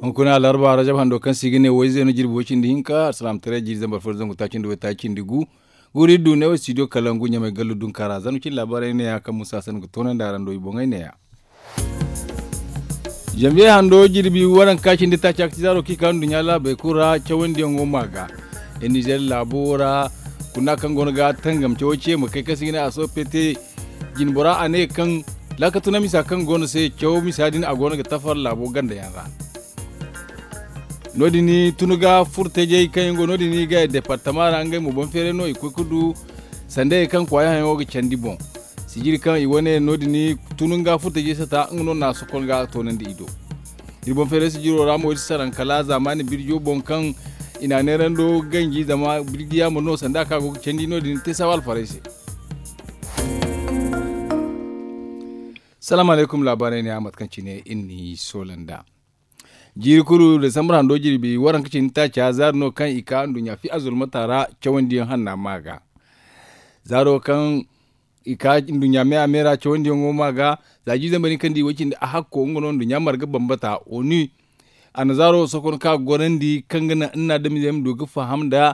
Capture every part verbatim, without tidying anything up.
kuna larba rajab hando kan sigine wayze no jirbo cindi hinka salam tare jir zambar for zangu tacin do tacin digu guri du ne studio kalangu nyame gallu dun kara zanu cin labarai ne ya kan musa san tonan daran do ibongai ne ya jambe hando jirbi waran kacin dita cakti zaro ki kan dunya la be kura chawandi ngomaga eni zel labora kuna kan gonga tangam choche mu kai kasigine aso pete jin bora ane kan lakatuna misa kan gona sai chaw misadin a gona ga tafar labo ganda yara nodini tunuga furteje kan go nodini ga departement rangai mu bon fere no ikukudu sande kan kwaya hayo ga candi bon sijiri kan iwone nodini tununga furteje sata ngono na sokol ga tonan di ido ibon fere sijiro ramo saran kala zamani birjo bon kan ina ne rando gangi zama birgiya mu no sanda ka go candi nodini te sawal farese. Salamu alaikum, labarai ne Ahmad Kanci ne inni Solanda. Jiri kuru da samar hando jiri bi waran kacin ta ca zarno kan ika dunya fi azul matara cawan diyan hanna maga. Zaro kan ika dunya me amera cawan diyan maga zaji zamani kan di wakin da a hakko ngonon dunya marga bambata oni an zaro sokon ka gorandi kan gana ina da mizem doga faham da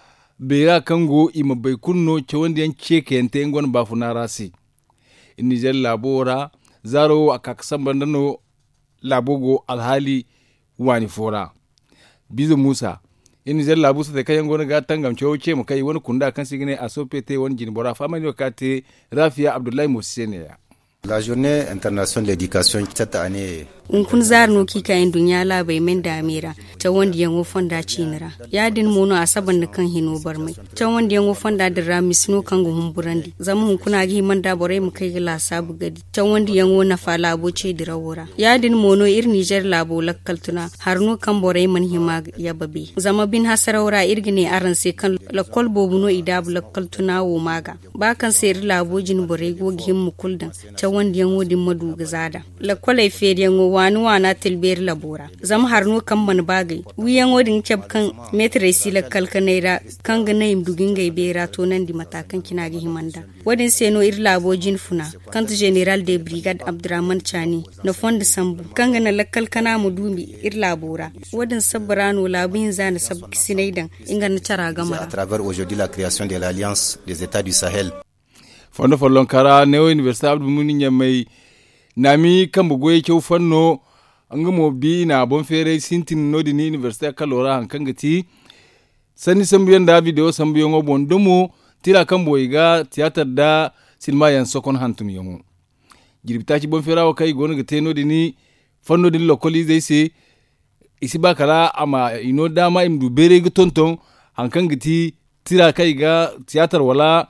bera kango ima bai kunno cawan diyan ceke yante ngon bafuna rasi. Inni zel labora zaro a kaksan bandano labogo alhali wani fora bizu musa inni zel labusa da kayan gona ga tangam cewa mu kai wani kunda kan sigine a sopete wani jinbora famani wakati Rafia Abdullahi Musene ya La journée internationale d'éducation cette année un kun zarno ki kayan dunya la bai men da amira ta wanda yango fonda cinira ya din mono asaban da kan hino barmai ta wanda yango fonda da ramis no kan go humburandi zama hun kuna gi man da bore mu kai la sabu gadi ta wanda yango na fala boce dirawora ya din mono ir Niger labo lakkaltuna har no kan bore man hima ya babe zama bin hasarawra irgine aran se kan lakkol bobuno idabu lakkaltuna wo maga ba kan se ir labo jin bore go gihim mu kuldan ta wanda yango din madu gazada lakkolai fe yango wani wana tilber labora zam harno kan man bagai wiyan odin keb kan metre sila kalkanaira kan ga nayim dugin gai bera to nan di matakan kina ga himanda wadin seno ir labojin funa kan general de brigade Abdurrahman Chani na fond sambu kan ga na lakkal kana mu dumbi ir labora wadin sabrano labin zana sab sinaidan inga na tara gama à travers aujourd'hui la création de l'Alliance des États du Sahel fondo follon kara neo université Abdou Muninya mai nami kan bugoye kyau fanno an gamo bi na bon fere sintin nodi ni university kalora han kan gati sani sambiyan da video sambiyan go bondomo tira kan boyiga theater da silma yan sokon hantum yongo girbita ci bon fere wa kai gonu gate nodi ni fanno din lokoli zai se isi ba kala ama ino dama imdu bere ga tonton han kan gati tira kai ga theater wala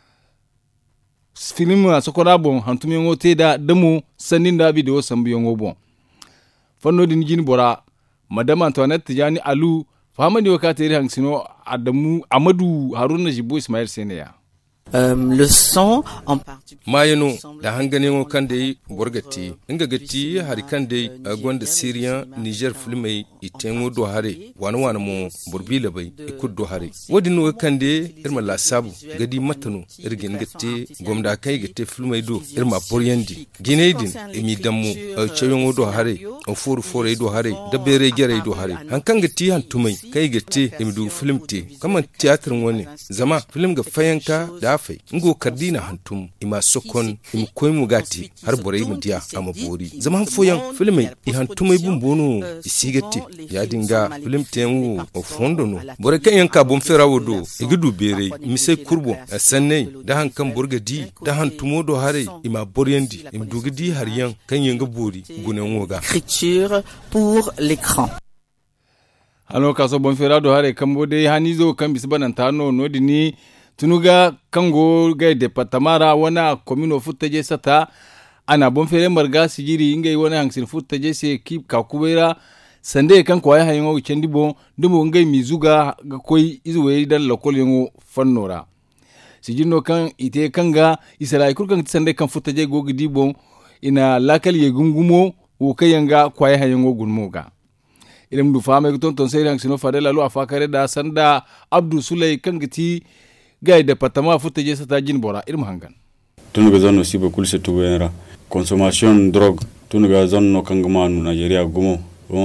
film a sokora bon hantum yongo te da demo sanin da video sambu yongo bon fanno din jini bora madame Antoinette Tijani Alu famani wakati ri hangsino Adamu Amadu Haruna Jibo Ismail Seneya Um, le son en particulier mayano da hangane ngo kande borgati inga gati hari kande gonda Syrian Niger filmai itengo do hare wana wana mo borbila bai ikud do hare wodi no kande irma la sabu gadi matano irgin gati gomda kai gati filmai do irma boryandi gineidin emi dammu cheyongo do hare o foru fore do hare da bere gere do hare hankan gati han tumai kai gati emi do filmte kaman theater woni zama film ga fayanka da fai ngo kardina hantum ima sokon im koymu gati har bore mu dia ama bori zaman foyan filme i hantumai bumbono isigati ya dinga film tenwu o fondo no bore kan yanka bom fera wodo igudu bere mise kurbo sanne da hankan burga di da hantumo do hare ima boryendi im dugidi har yan kan yanga bori gunen woga écriture pour l'écran. Hano kaso bom fera do hare kambo de hanizo kan bisbanan tano no dini tunuga kango ga departamara wana komino futaje sata ana bon fere marga sigiri ingai wana hangsin futaje se kip ka kubera sande kan ko ya hayo cendi bon dumo ngai mizuga ga koi izuwe dal lokol yango fannora sijino kan ite kanga isala kurkan sande kan futaje go gidi bon ina lakal ye gungumo wo kayanga ko ya hayo gunmoga ilem du fama ton ton sey hangsino fadela lo afakare da sanda Abdou Sulay kangati gay département futaje sata jin bora irma hangan tunuga zone aussi beaucoup c'est tout era consommation drogue tunuga zone no kangama no Nigeria gumo wa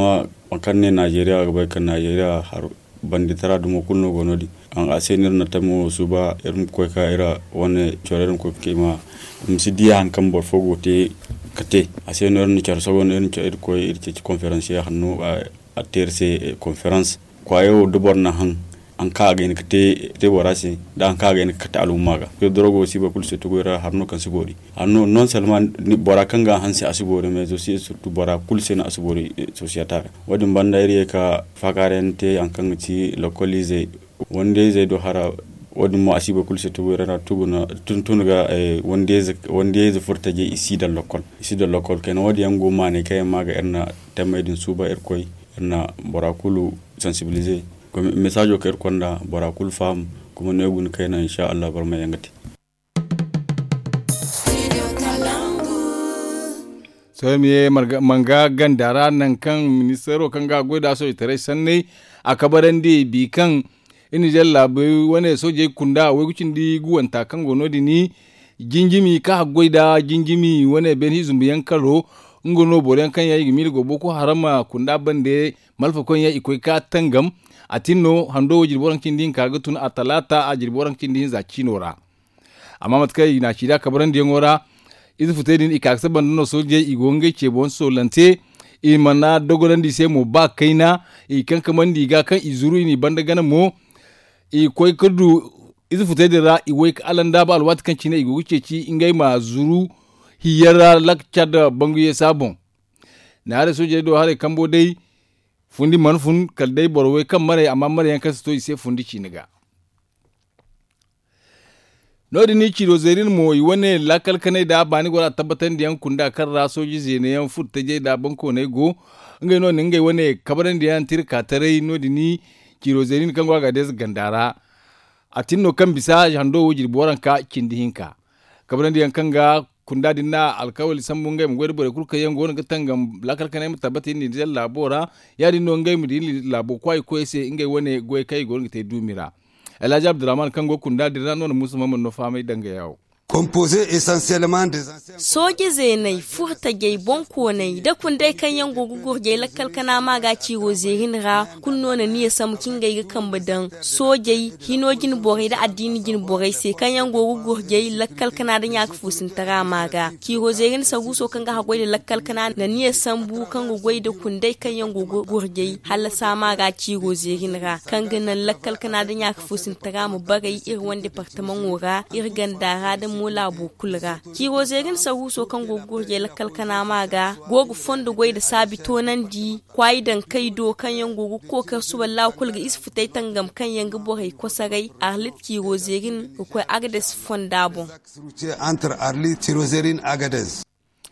makanne Nigeria ga bai kan Nigeria har banditara dumo kunno gonodi an asenir na tamo suba irum ko ka ira wone chorerum ko kema msidia han kam bor fogo te kate asenir ni char sogon en char ko irti conférence ya hanno a terce conférence ko ayo dubor na han an ka ga ni kate te warasi da an ka ga ni kate alumaga yo drogo siba kul se to ira harno kan sigori anno non seulement ni bora kanga hanse asibori mais aussi surtout bora kul se na asibori société wadi banda iri ka fakarente an kan ci localiser wonde zai do hara wadi mo asiba kul se to ira tuguna tuntunuga wonde wonde zai furtaje isi da local isi da local ken wadi yango mane kay maga erna tamadin suba er koy erna bora kulu sensibiliser comme message ko er konda bora kul fam kuma negun kayna insha Allah bar mai yangati so miye manga gandara nan kan ministero kan ga goda so itare sanne a kabaran di bi kan ini jalla bai wane soje kunda wai gucin di guwanta kan gono di ni jinjimi ka goida jinjimi wane ben hizum biyan karo ngono bolen kan yayi gimil go boko harama kunda bande malfa kon yayi koy ka tangam atinno hando jirboran kindin kaga tun a talata a jirboran kindin za cinora amma matkai na shida kabaran di ngora izu futedin ikaksa bandono soje igonge ce bon solante i mana dogolan di se mo ba kaina i kan kaman diga kan izuru ni banda gana mo i koy kudu izu futedin ra i wai alanda ba alwat kan cine igu ce ci ingai ma zuru hiyara lakcha da banguye sabon na hare soje do hare kambo dai fundi manfun kaldai borwe kan mare amma mare yankan sto ise fundi ciniga nodi ni ciro zerin mo yi wane lakal kanai da bani gora tabbatan da yankun da kan rasoji zene yan futta je da banko ne go ngai no ngai wane kabaran da yan tirka tare nodi ni ciro zerin kan gwa ga des gandara atinno kan bisa hando wujir boran ka kindihinka kabaran da yankan ga kunda dinna alkawali sambun ngai mgwede bore kurka yango nga tangam lakal kanai mutabbati ni del labora ya dinno ngai mu di labo kwai ko ese ngai wane goy kai go ngite dumira Elijah Abdurrahman Kango kunda dira non musu mamman no famai danga yawo composé essentiellement des anciens soje zenai furta gei bonko nei da kun dai kan yango gugur gei lakkal kana ma ga ciwo zehin ra kunno na niya sam kin gai ga kan badan soje hinogin bore da addini gin bore sai kan yango gugur gei lakkal kana da yak fusin tara ma ga kiwo zehin sagu so kan ga hagoi da lakkal kana na niya sambu kan gogoi da kun dai kan yango gugur gei halasa ma ga ciwo zehin ra kan ganan lakkal kana da yak fusin tara mu bagai ir wanda departement wora ir gandara da mula bu kulga ki go zegin sahu so kan gogo je lakkal kana maga gogo fondo goy da sabito nan di kwai dan kai do kan yan gogo ko ka su wallahi kulga isfutai tangam kan yan gbo hay ko sagai arlit ki go zegin ko agades fondabo entre arlit tirozerin agades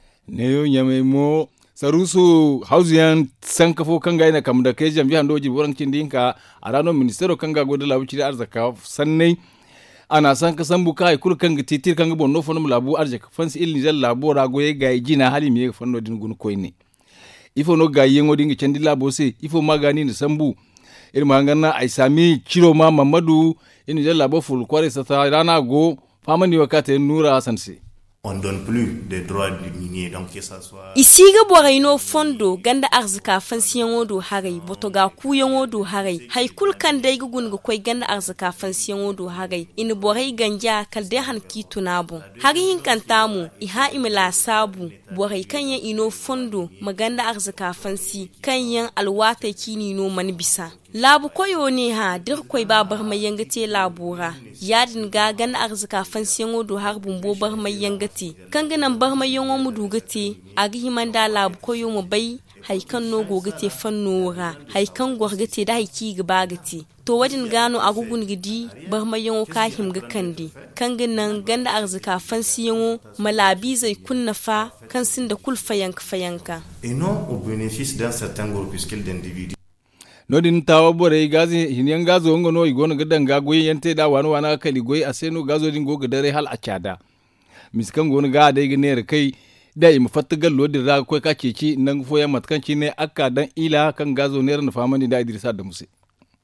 ne yo nyame mo sarusu hausian sankafo kan ga ina kam da kai jambi hando ji boran kindinka a ranar ministero kan ga godo labuci da arzaka sannai ana san ka san buka ai kurkan ga titir kan ga bonno fonum labu arje ka fansi ilni jal labu rago ye ga jina hali mi fanno din gun koyne ifo no ga yengo dinga cendi labo se ifo magani ni sambu irma ganna ai sami ciro ma mamadu ilni jal labo ful kware sa ta rana go famani wakate nura sanse on donne plus des droits du minier donc que ça soit ici ga boraino fondo ganda arzika fansiyan wodo harai botoga kuyan wodo harai haikul kan dai gugun ga koi ganda arzika fansiyan wodo harai in borai ganja kalde han kitunabo hari hin kantamu iha imla sabu borai kanya ino fondo maganda arzika fansi kanyan alwata kini no man bisa labu koyo ne ha dir koi babar mai yangate labura yadin ga ganda arzika fansiyan wodo har bumbo bar mai yangate kan ganan bar mai yango mu dugate a gihiman da labu koyo mu bai haikan no gogate fannora haikan gorgate da haiki gaba gate to wadin gano agugun gidi bar mai yango ka himga kandi kan ganan ganda arzika fansi yango malabi zai kunna fa kan sin da kulfa yanka fayanka et non au bénéfice d'un certain groupuscule d'individus nodin tawa bore gazi hinyan gazo ngono igono gadan gagoyi yante da wani wana kali goyi aseno gazo din goga dare hal acada miskan gonu ga dai gane kai da im fatagal lodin ra ko ka ceci nan foya matkanci ne akka dan ila kan gazo ne ran famani da Idrisa da Muse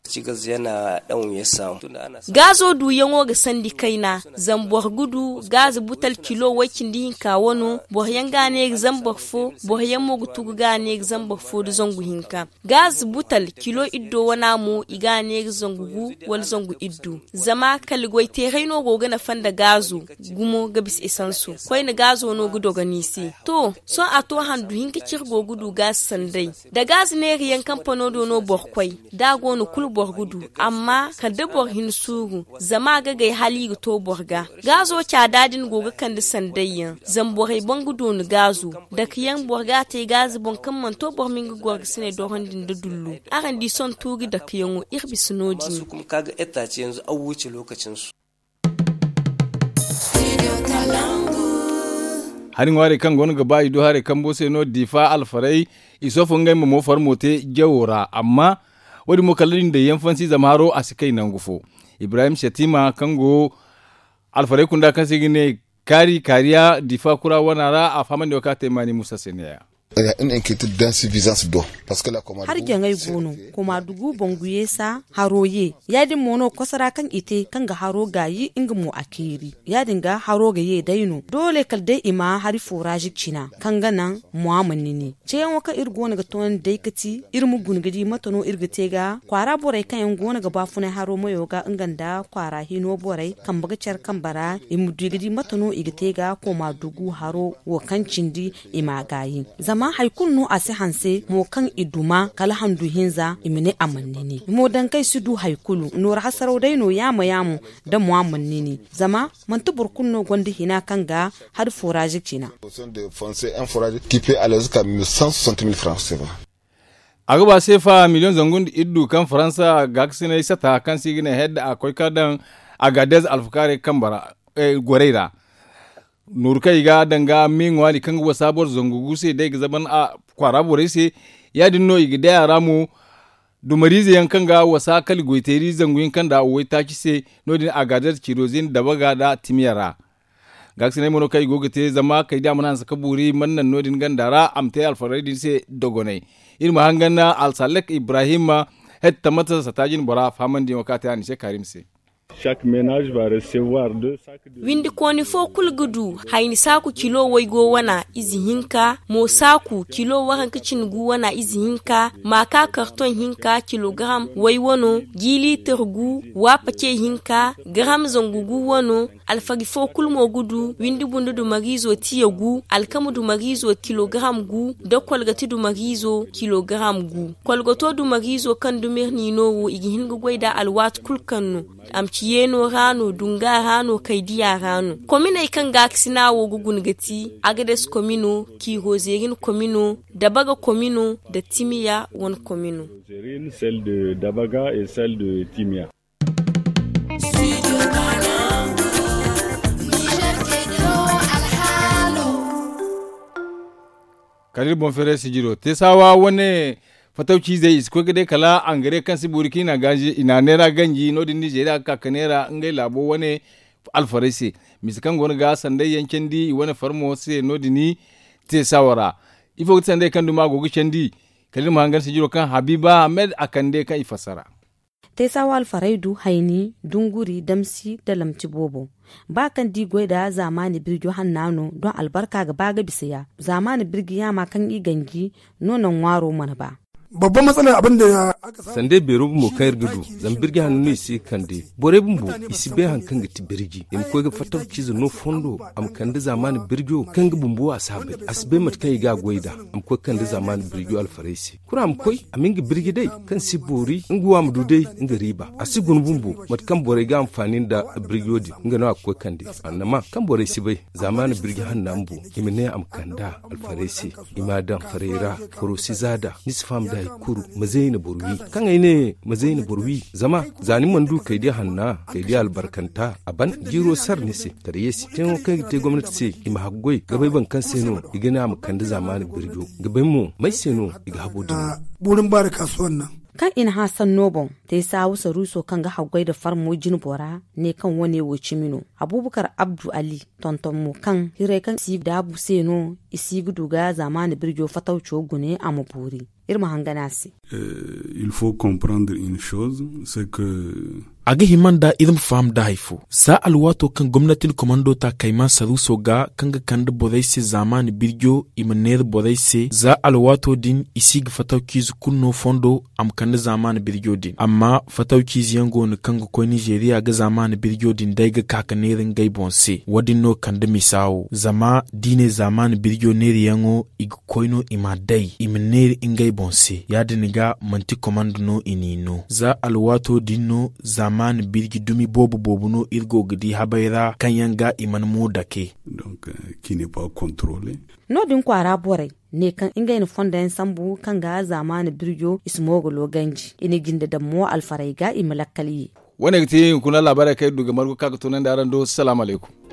cigas yana dan ya samu gazo du yango ga sandi kaina zambor gudu gazo butal kilo wakin din ka wono bo yanga ne zambor fo bo yamo gutu ga ne zambor fo du zongu hinka gazo butal kilo iddo wana mu iga ne zongu wal zongu iddu zama kal goite reino go ga na fanda gazo gumo ga bis esansu koy na gazo no gudo ga nisi to so ato handu hinka cirgo gudu gas sandai da gazo ne riyan kampano do no bor koy da go no kul bor gudu amma ka dabor hin sugu zama ga gai hali ga to borga gazo cha dadin goga kan da sandayyan zamborai bon gudu ni gazo da kiyan borga te gazo bon kan man to bor min gor sine do handin da dullu aran di son tugi da kiyan irbi sunodi su kuma kaga etace yanzu an wuce lokacin su harin ware kan gonu gaba ido hare kan bose no difa alfarai isofun ngai mo farmote jawora amma wadi mo kallin da yanfansi zamaro a sikai nan gufo Ibrahim Shatima kango alfarai kunda kan sigine kari kariya difa kura wanara a faman da wakata mani Musa Seniya une inquiétude d'insuffisance d'eau parce que la commande har jangai gono kuma dugu bonguye sa haroye yadin mono kosara kan ite kan ga haro gayi inga mu akiri yadin ga haro ga ye daino dole kal dai ima hari forage cina kan ga nan muamman ne ce yan waka irgona ga ton dai kati irmu gungadi matano irgate ga kwara borai kan yan gona ga bafuna haro moyo ga inganda kwara hino borai kan baga cer kan bara imu digidi matano igate ga kuma dugu haro wo kan cindi ima gayi zama haikul no ase hanse mo kan iduma kala handu hinza imine amannini mo dan kai sudu haikulu no hasaro dai no yama yamu da mo amannini zama man tubur kunno gonde hina kanga har forage cina de foncer un forage qui peut aller jusqu'à cent soixante mille francs C F A agaba sefa miliyon zangun iddu kan faransa gaksine sata kan sigine head akoy kadan agadez alfukare kambara e goreira nurkai ga danga min wali kan wa sabuwar zangugu sai dai ga zaman a kwara bore sai ya dinno igi da yara mu dumarize yankan ga wasa kali goiteri zanguyin kan da wai ta ci sai nodin agadar kirozin da baga da timiyara gaksine mono kai gogete zama kai da mun saka buri mannan nodin gandara amte alfaradin sai dogonai ilmu hangana alsalek ibrahima hetta mata satajin bora faman di wakati ani sai karim sai Chaque ménage va recevoir deux sacs de windi koni fo kulgudu hayni saku kilo waygo wana izi hinka mo saku kilo waran kicin gu wana izi hinka maka karton hinka kilogram way wono gili tergu wa pace hinka gram zongugu wono alfagi fo kulmo gudu windi bundu du magizo tiya gu alkamu du magizo kilogram gu da kolgati du magizo kilogram gu kolgoto du magizo kan du mirni no igi hinga goida alwat kulkanu am ciyeno rano dunga rano kaidiya rano komina ikan gaksina wo gugun gati agades komino ki hozerin komino dabaga komino da timiya won komino celle de Dabaga et celle de Timia. Kadir Bonfere Sijiro tesawa wane fatauci zai isko gade kala an gare kan si burkina ganji ina nera ganji no din Nigeria ka kanera ngai labo wane alfarese miskan gon ga sandai yanken di wane farmo se no dini te sawara ifo sandai kan duma gogu chendi kalin mahangar Sijiro kan Habiba Ahmed akande kan ifasara tesawa alfaraidu haini dunguri damsi da lamci bobo ba kan di da zamani birgi hannano don albarka ga baga bisaya zamani birgi ya ma kan igangi nonon waro mana ba babban matsalar abin da aka samu sande beru mo kayar gudu zan birgi hannu ne sai kande bore bumbu isi be han kan gati birgi im ko ga fatar cizo no fondo am kande zamani birgo kan ga bumbu a sabe asbe mat kai ga goida am ko kande zamani birgo alfaresi kura am koi amin ga birgi dai kan si bori nguwa mu dudai nga riba asigun bumbu mat kan bore ga amfani da birgo di nga na ko kande annama kan bore si bai zamani birgi hannu ambu imene am kanda alfaresi imadan farera korosi zada nisfam da kuru mazaina burwi kan ai ne mazaina burwi zama zani mandu kai dai hanna kai dai albarkanta aban jiro sar ne se tare yesi tin kai te gwamnati se ima haggoi gabai ban kan seno igana mu kan da zamani birjo gabai mu mai seno iga habodu burin bare kasuwan nan kan in hasan nobon te sa wusa ruso kan ga hagwai da farmo jin bora ne kan wane wuci mino abubakar abdu ali tonton mu kan hire kan si da bu seno isi guduga zamani birjo fataucho gune a maburi irma hanganasi euh, il faut comprendre une chose c'est que aga himanda idan fam da haifu sa alwato kan gwamnatin komando ta kaima saruso ga kanga kanda bodaise zamani birjo imaner bodaise za alwato din isig fatauki kunno fondo am kanda zamani birjo din amma fatauki ziyango ne kanga ko Nigeria ga zamani birjo din dai ga kakanerin gai bonse wadin no kanda misawo zama dine zamani birjo ne yango ig koino ima dai imaner ingai bonse ya diniga manti komando no inino za alwato dinno zamani man birgi dumi bobu bobu no irgo gidi habayra kanyanga iman mu dake donc euh, qui n'est pas contrôlé no din kwara bore ne kan inga ni fonda en sambu kan ga zamani birjo ismogolo ganji ine ginda da mo alfarai ga imalakkali wani gati kuna labarai kai duga margo kaga tunan da ran do assalamu alaikum